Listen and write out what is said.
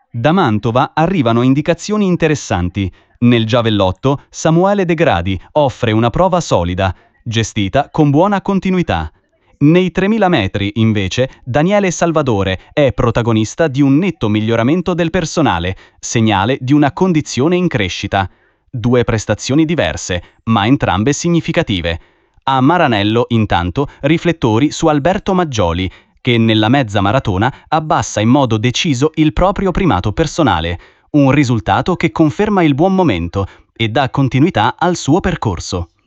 Da Mantova arrivano indicazioni interessanti. Nel giavellotto, Samuele De Gradi offre una prova solida, gestita con buona continuità. Nei 3000 metri, invece, Daniele Salvadore è protagonista di un netto miglioramento del personale, segnale di una condizione in crescita. Due prestazioni diverse, ma entrambe significative. A Maranello, intanto, riflettori su Alberto Maggioli, che nella mezza maratona abbassa in modo deciso il proprio primato personale, un risultato che conferma il buon momento e dà continuità al suo percorso.